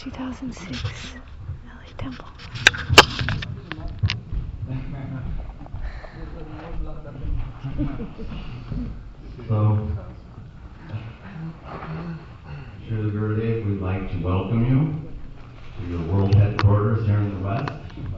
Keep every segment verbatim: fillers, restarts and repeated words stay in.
two thousand six L A Temple. So, Srila Gurudev, we'd like to welcome you to your world headquarters here in the West.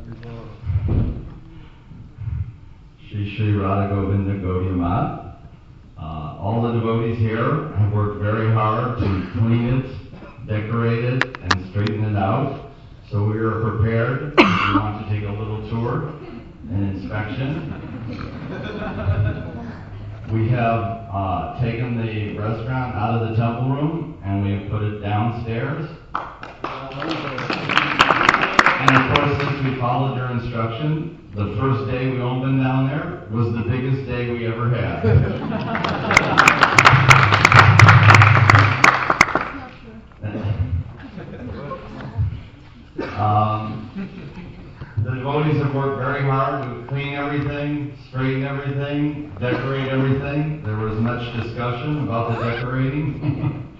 Shri Shri Radha Govinda Gaudiya Math. Uh, all the devotees here have worked very hard to clean it, decorate it, and straighten it out. So we are prepared. If you want to take a little tour and inspection. We have uh, taken the restaurant out of the temple room and we have put it downstairs. And of course, since we followed your instruction, the first day we opened down there was the biggest day we ever had. um, the devotees have worked very hard to clean everything, straighten everything, decorate everything. There was much discussion about the decorating.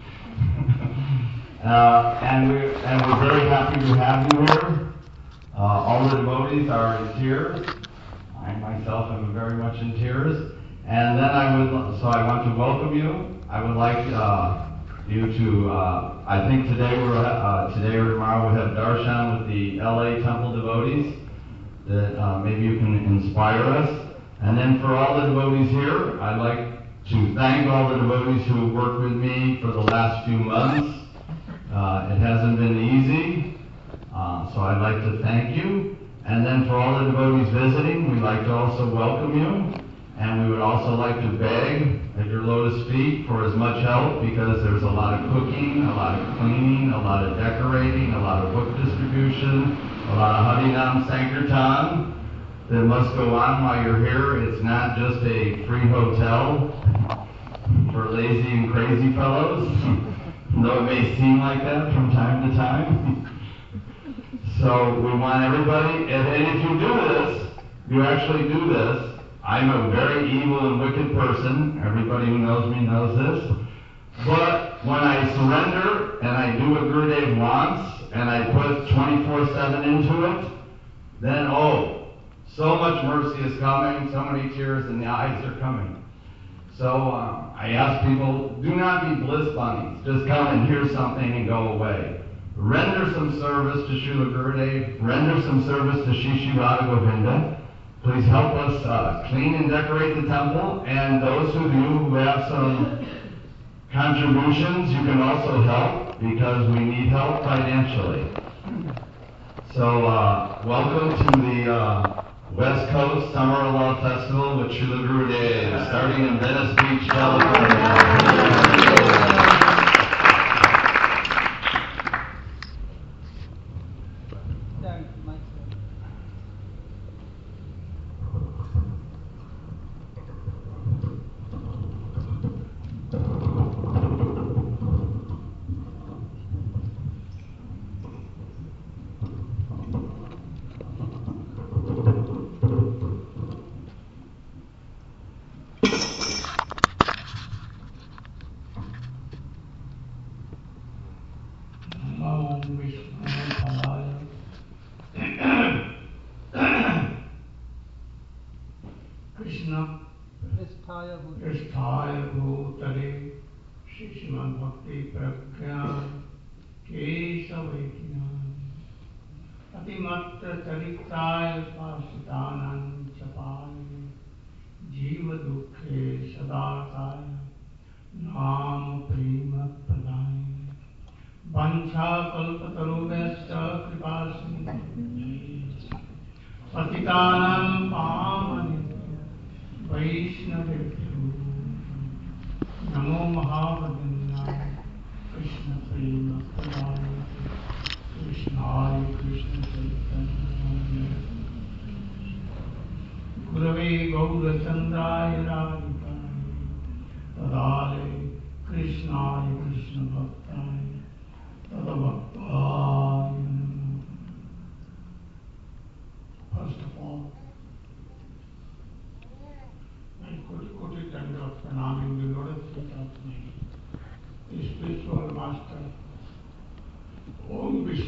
uh, and, we, and we're very happy to have you here. Uh, all the devotees are in tears. I myself am very much in tears. And then I would, so I want to welcome you. I would like uh, you to, uh, I think today we're, uh, today or tomorrow we'll have darshan with the L A Temple devotees. That uh, maybe you can inspire us. And then for all the devotees here, I'd like to thank all the devotees who have worked with me for the last few months. Uh, it hasn't been easy. Uh, so I'd like to thank you. And then for all the devotees visiting, we'd like to also welcome you. And we would also like to beg at your lotus feet for as much help, because there's a lot of cooking, a lot of cleaning, a lot of decorating, a lot of book distribution, a lot of Harinam Sankirtan that must go on while you're here. It's not just a free hotel for lazy and crazy fellows, though it may seem like that from time to time. So we want everybody, and, and if you do this, you actually do this. I'm a very evil and wicked person. Everybody who knows me knows this. But when I surrender and I do what Gurudev wants and I put twenty-four seven into it, then oh, so much mercy is coming, so many tears in the eyes are coming. So um, I ask people, do not be bliss bunnies. Just come and hear something and go away. Render some service to Srila Gurudev. Render some service to Shri Shri Radha Govinda. Please help us uh, clean and decorate the temple. And those of you who have some contributions, you can also help, because we need help financially. So uh, welcome to the uh, West Coast Summer Love Festival with Srila Gurudev, starting in Venice Beach, California.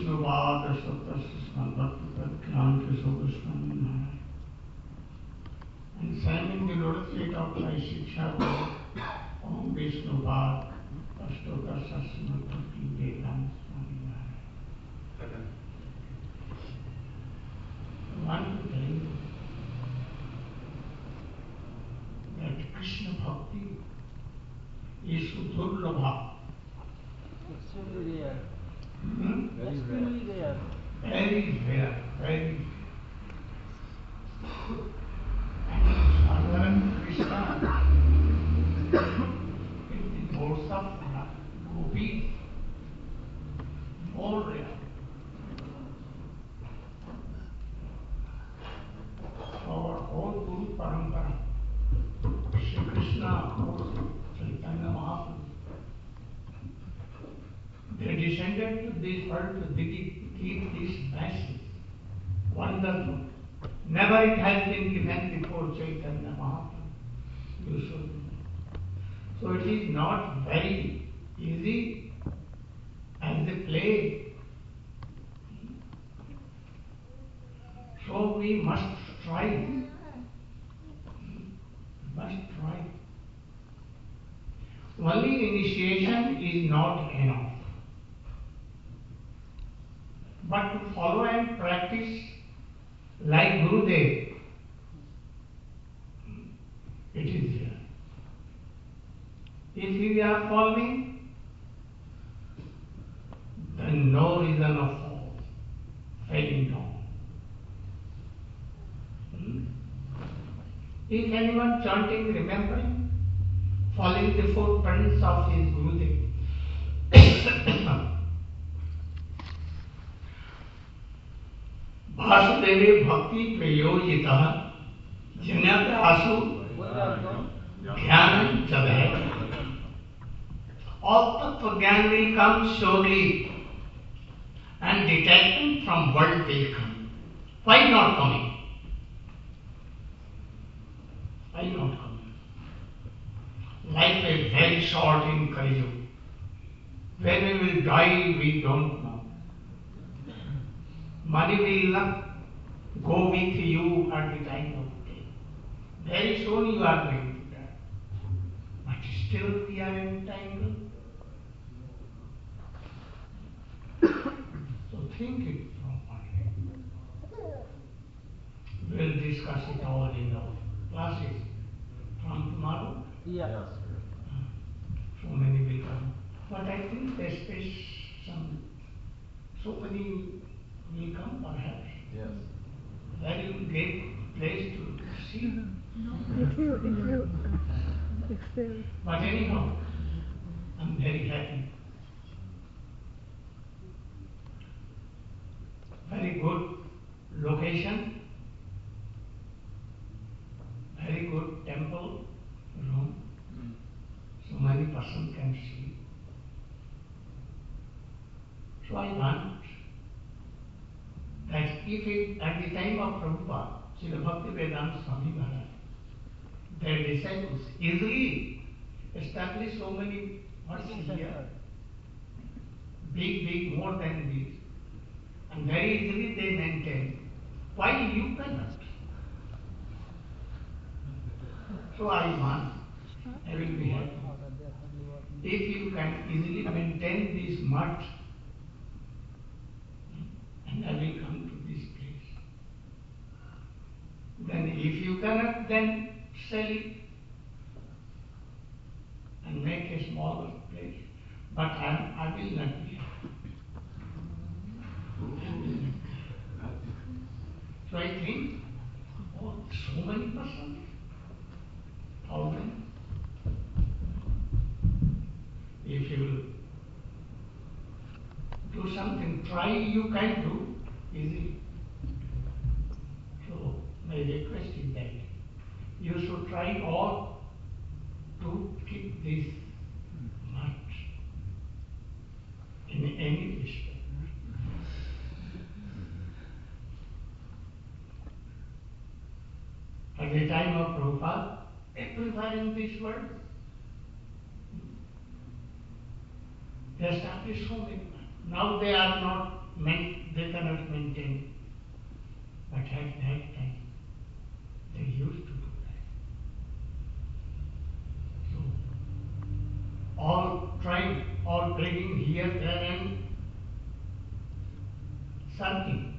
Vishnupad Satasya Bhakti Keshav Goswami Maharaj. And standing the lotus feet of my Shiksha Guru, Om Vishnupad Satasya Bhakti Vedanta Swami Maharaj. I want to tell you that Krishna Bhakti is Sudurlabha. Extremely rare. Hmm? Extremely rare. Very rare, very Sadharan Krishna in the course of gopis, more rare. Our whole Guru Parampara, Shri Krishna, Chaitanya Mahaprabhu, they descended to this world to keep this message. Wonderful. Never it has been given before Chaitanya Mahaprabhu. You should know. So it is not very easy as they play. So we must try. Must try. Only initiation is not enough. But to follow and practice like Gurudev, it is here. If we are following, then no reason of fall, failing down. Hmm? If anyone chanting, remembering, following the footprints of his Gurudev, Vasudeva Bhakti Prayojita Jnanaprasu Dhyanam Jadhai. All Tattva Gyan will come slowly and detachment from world will come. Why not coming? Why not coming? Life is very short in Kali Yuga. When we will die, we don't know. Money will not go with you at the time of death. Very soon you are going to die. But still we are entangled. So think it properly. We'll discuss it all in our classes from tomorrow. Yeah. So many will come. But I think there's space some, so many will come perhaps. Yes. Very great place to see. If you, if you, if you. But anyhow, I'm very happy. Very good location, very good temple room. So many persons can see. So I want that if it, at the time of Prabhupada, Srila Bhaktivedanta Swami Maharaj, their disciples easily established so many what's here, big, big, more than these, and very easily they maintain. Why you cannot? So I want, I will be happy. If you can easily maintain this much, and I will come to this place. Then if you cannot, then sell it and make a smaller place. But I, I will not be happy. So I think, oh, so many persons, thousands. If you do something, try you can do easily. So my request is that you should try all to keep this much in any respect. At the time of Prabhupada, everywhere in this world, they established so many. Now they are not main, they cannot maintain. But at that time, they used to do that. So, all trying, all begging here, there, and something.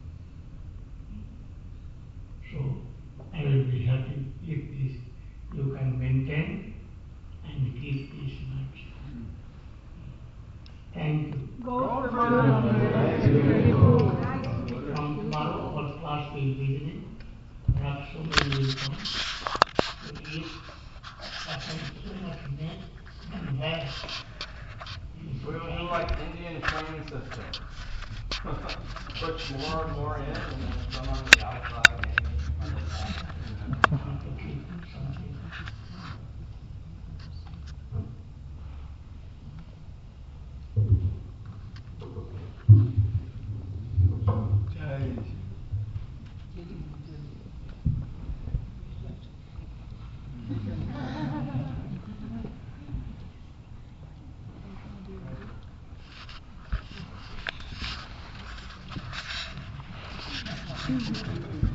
So, I will be happy if this you can maintain and keep this much. Thank you. Go for Very good. From tomorrow, all class will be visiting. Perhaps so many will come. To eat. I can so much men and hair. We will do like Indian training system. Push more and more in, and then some on the outside. And on the back. To keep something. Thank you.